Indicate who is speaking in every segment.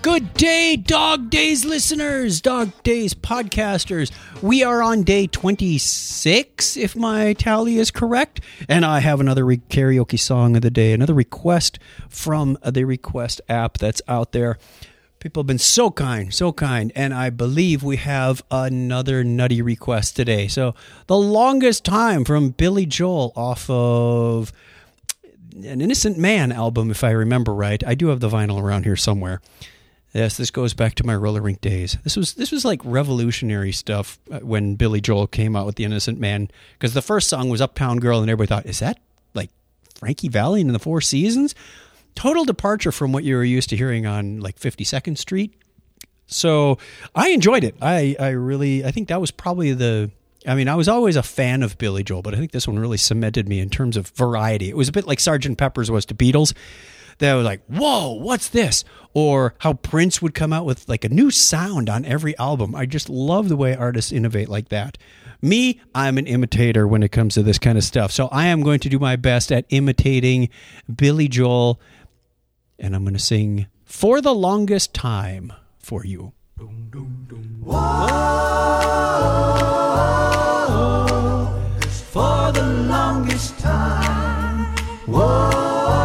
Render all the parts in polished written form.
Speaker 1: Good day, Dog Days listeners, Dog Days podcasters. We are on day 26, if my tally is correct. And I have another karaoke song of the day, another request from the request app that's out there. People have been so kind. And I believe we have another nutty request today. So The Longest Time from Billy Joel off of an Innocent Man album, if I remember right. I do have the vinyl around here somewhere. Yes, this goes back to my roller rink days. This was like revolutionary stuff when Billy Joel came out with The Innocent Man, because the first song was Uptown Girl, and everybody thought, is that like Frankie Valli and the Four Seasons? Total departure from what you were used to hearing on like 52nd Street. So I enjoyed it. I think that was probably I was always a fan of Billy Joel, but I think this one really cemented me in terms of variety. It was a bit like Sgt. Pepper's was to Beatles. They were like, whoa, what's this? Or how Prince would come out with like a new sound on every album. I just love the way artists innovate like that. Me, I'm an imitator when it comes to this kind of stuff. So I am going to do my best at imitating Billy Joel. And I'm going to sing For the Longest Time for you.
Speaker 2: Whoa, for the longest time. Whoa.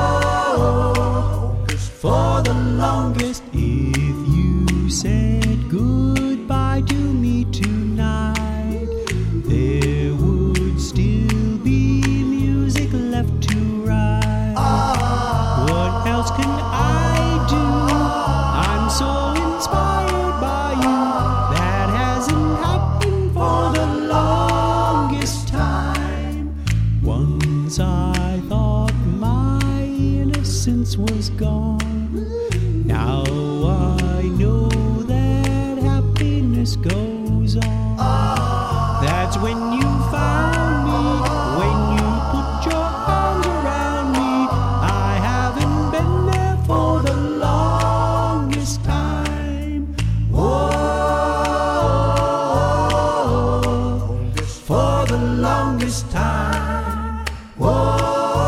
Speaker 2: For the longest, if you said goodbye to me tonight, there would still be music left to write. What else can I do? I'm so inspired by you. That hasn't happened for the longest time. Once I thought my innocence was gone. Now I know that happiness goes on. That's when you found me, when you put your arms around me. I haven't been there for the longest time. Whoa, for the longest time. Whoa,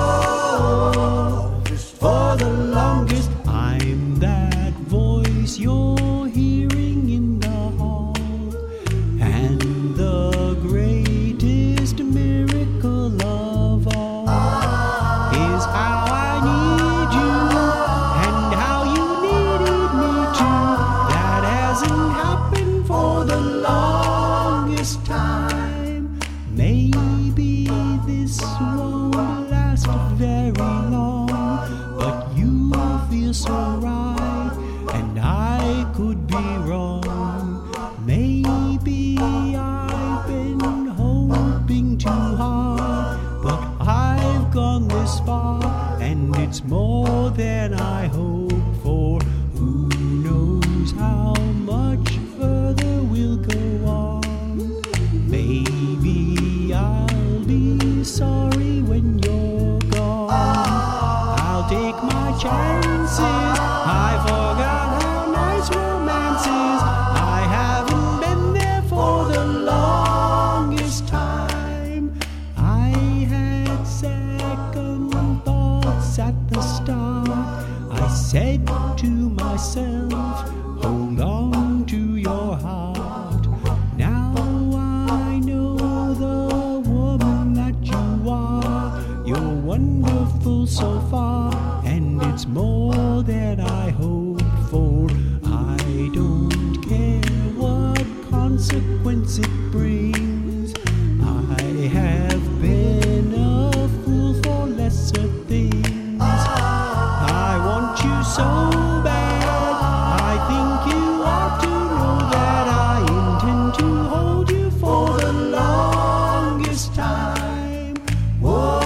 Speaker 2: for the longest. I'm that voice you're hearing in the hall, and the greatest miracle of all is how I need you and how you needed me too. That hasn't happened for the longest time. Maybe this won't last very long, but you feel so right, and I could be wrong. Maybe I've been hoping too hard, but I've gone this far, and it's more than I hoped for. Who knows how much further we'll go on? Maybe I'll be sorry when you're gone. I'll take my chances. I forgot how nice romance is. I haven't been there for the longest time. I had second thoughts at the start. I said to myself, hold on to your heart. Now I know the woman that you are. You're wonderful so far, and it's more than I hoped for. I don't care what consequence it brings. I have been a fool for lesser things. I want you so bad. I think you ought to know that I intend to hold you for the longest time. Whoa,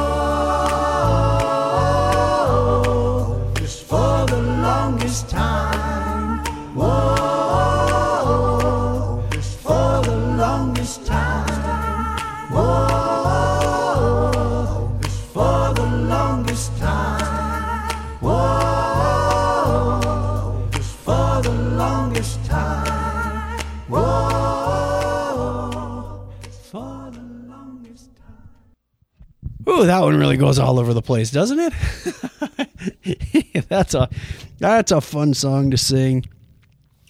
Speaker 2: for the longest time. Whoa, for the longest time. Whoa, for the longest time. Whoa, for the longest time. Whoa, for the longest time.
Speaker 1: Ooh, that one really goes all over the place, doesn't it? That's a fun song to sing.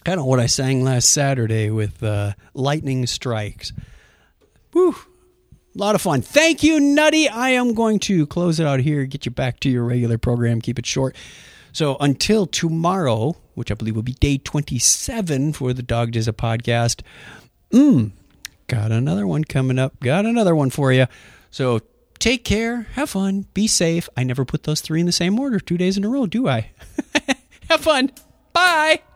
Speaker 1: Kind of what I sang last Saturday with Lightning Strikes. Woo! A lot of fun. Thank you, Nutty. I am going to close it out here, get you back to your regular program, keep it short. So until tomorrow, which I believe will be day 27 for the Dog Days of podcast, got another one coming up. Got another one for you. So take care. Have fun. Be safe. I never put those 3 in the same order 2 days in a row, do I? Have fun. Bye.